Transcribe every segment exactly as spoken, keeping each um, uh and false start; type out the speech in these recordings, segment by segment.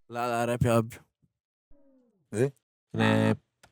لا لا راب يا ابيو. ايه راب.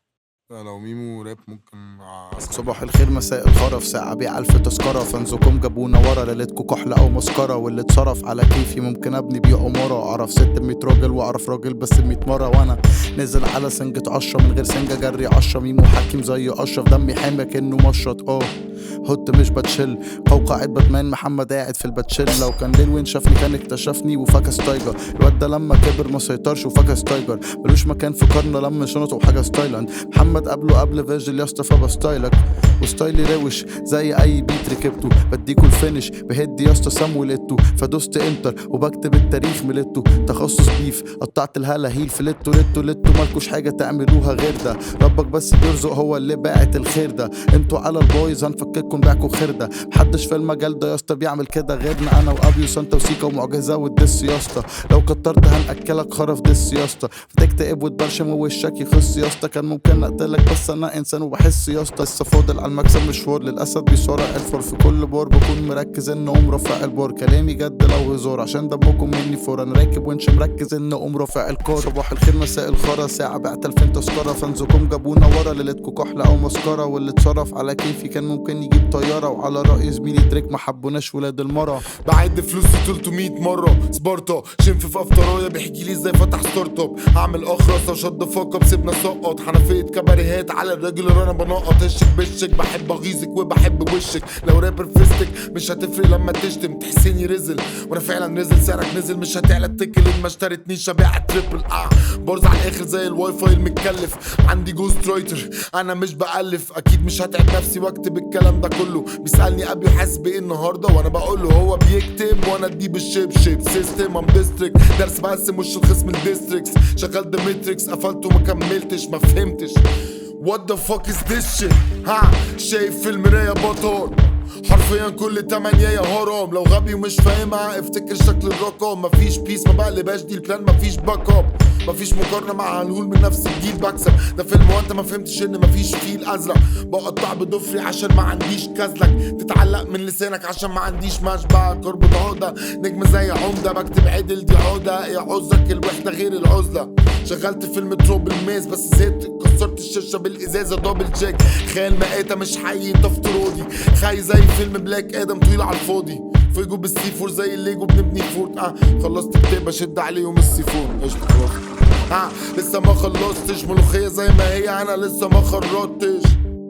لا لو ميمو راب ممكن أسمع. صباح الخير مساء الخرف ساعة بيع ألف تذكرة فانزكم جابونا ورا ليلتكو كحلة أو مسكرة واللي اتصرف على كيفي ممكن أبني بيه عمارة. أعرف ست بميت راجل وأعرف راجل بس بميت مرة وأنا نزل على سنجة عشرة من غير سنجة جري عشرة ميمو حكيم زي أشرف دمي حامي كأنه مشرط اه هوت مش بتشل قوقعة باتمان محمد قاعد في الباتشيل. لو كان ليل وين شافني كان اكتشفني وفكس تايجر. الواد ده لما كبر ما سيطرش وفكس تايجر ملوش مكان في قرن لما شنطه وحاجة ستايلاند. محمد قبله قبل فيرجل يا اسطى فبستايلك وستايلي روش زي اي بيت ركبته. بديكوا الفينش بهدي يا اسطى سامويل اتو فدوست انتر وبكتب التاريخ ملتو. تخصص بيف قطعت الهلا هيل في لتو لتو لتو مالكوش حاجة تعملوها غير ده. ربك بس بيرزق هو اللي باعت الخير ده. انتوا على البايظ هنفككوا نبيعكوا خير ده. محدش في المجال ده يا اسطى بيعمل كده غيرنا انا وابيو سانتا وسيكا ومعجزة والدس يا اسطى. لو كترت هنأكلك خرف دس يا اسطى فتكتئب وتبرشم ووشك يخص يا اسطى. كان ممكن اقتلك بس انا انسان وبحس يا اسطى. لسه فاضل على المكسب مشوار للاسد بيصارع الفور في كل بار بكون مركز ان اقوم رافع البار. كلامي جد لو هزار عشان دمكم مني فور. انا راكب ونش مركز ان اقوم رافع الكار. صباح الخير مساء الخرا ساعة بعت ألفين تذكرة فانزكم جابونا ورا ليلتكو كحلة او مسكرة واللي اتصرف على كيفي كان ممكن يجيب طيارة. وعلى رأي زميلي دريك ما حبوناش ولاد المرة. بعد فلوسي تلتمية مرة سبارتا شنف في افطرايا بيحكي لي ازاي فتح ستارت اب. هعمل اخرس وشد فاقة بسيبنا سقط حنفية كباريهات على الراجل اللي انا بنقط. هشك بشك بحب اغيظك وبحب وشك. لو رابر فيستك مش هتفرق لما تشتم تحسيني رزل وانا فعلا رزل. سعرك نزل مش هتعلى التكل ان ما اشتريتنيش ابيع تريبل اه برز على الاخر زي الواي فاي المتكلف. عندي جوست رايتر انا مش بألف اكيد مش هتعب نفسي واكتب الكلام ده كله. بيسألني ابي حاسس بايه النهارده وانا بقول له هو بيكتب وانا اديه بالشيب شيب سيستم ام ديستريكت درس بس مش الخصم الديستريكس. شغال ذا ماتريكس قفلته ما كملتش ما فهمتش what the fuck is this shit. ها شايف في المراية بطل حرفيا كل تمانية يا هرم. لو غبي ومش فاهمها افتكر شكل الرقم. مفيش بيس ما بقلبهاش دي البلان مفيش باك اب. مفيش مقارنة مع هنقول من نفس الجيل بكسب. ده فيلم وانت ما فهمتش ان مفيش فيل ازرق. بقطع بضفري عشان ما عنديش كازلك. تتعلق من لسانك عشان ما عنديش مشبع. كربة عقدة نجم زي عمدة بكتب عدل دي عقدة. ايه عذرك الوحدة غير العزلة. شغلت فيلم تروب الماس بس زهقت كسرت الشاشة بالازازة دبل تشيك. خيال مقاتة مش حي انت افتراضي. خاي زي فيلم بلاك ادم طويل على الفاضي. فيجو بالسي فور زي الليجو بنبني فورت. اه خلصت كتاب اشد عليهم السي فور قشطة خلاص. ها لسه ما خلصتش ملوخية زي ما هي انا لسه ما خرجتش.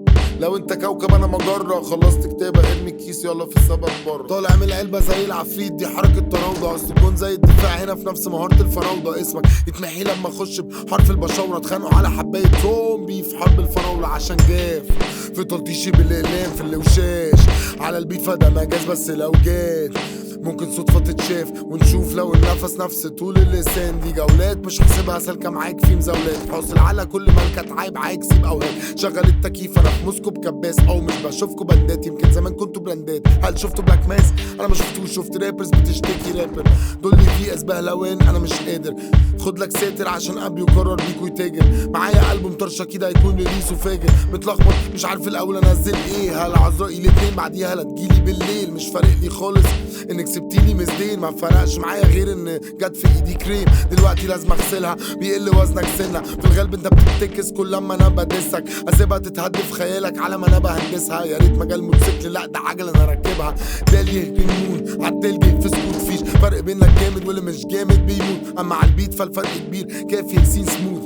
لو انت كوكب انا مجرة خلصت كتابة ارمي الكيس يلا في السبب بره. طالع من العلبة زي العفريت دي حركة تراوضة. اصل الجون زي الدفاع هنا في نفس مهارة الفراولة. اسمك يتمحي لما اخش بحرف البشاورة. اتخانقوا على حباية رومبي في حرب الفراولة عشان جاف في تلطيشي بالاقلام في اللوشاش على البيت. فده مجاز بس لو جات ممكن صدفة تتشاف ونشوف لو النفس نفس طول اللسان. دي جولات مش حاسبها سالكة معاك في مزاولات. حاصل على كل ملكة عيب عايك سيب اوهات. شغل التكييف انا في موسكو بكباس او مش بشوفكوا بندات. يمكن زمان كنتوا براندات. هل شفتوا بلاك ماس انا ما شفتوش. شفت رابرز بتشتكي رابر دول اللي فيه اسبه لوان انا مش قادر. خد لك ساتر عشان ابي وقرر بيكو يتاجر. معايا ألبوم طرشه كده هيكون ريليس وفاجر. متلخبط مش عارف الاول انزل ايه. هلا عذرائي الاتنين بعديها هلا تجيلي بالليل. مش فارق لي خالص انك سبتيلي مزدين. ما فرقش معايا غير ان جت في ايدي كريم. دلوقتي لازم اغسلها بيقل وزنك سنه. في الغالب انت بتتكس كل لما انا بدسك. اسيبها تتهد في خيالك على ما انا بهندسها. يا ريت مجال موتوسيكل لا ده عجله انا راكبها. ده اللي يهجنون عالتلج في سكوت. فيش فرق بينك جامد واللي مش جامد بيموت. اما على البيت فالفرق كبير كافي يكسين سموث.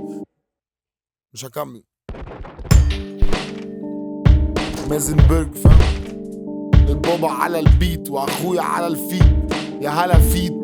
مش هكمل مازنبرج فاهم. البابا على البيت واخويا على الفيت. يا هلا فيت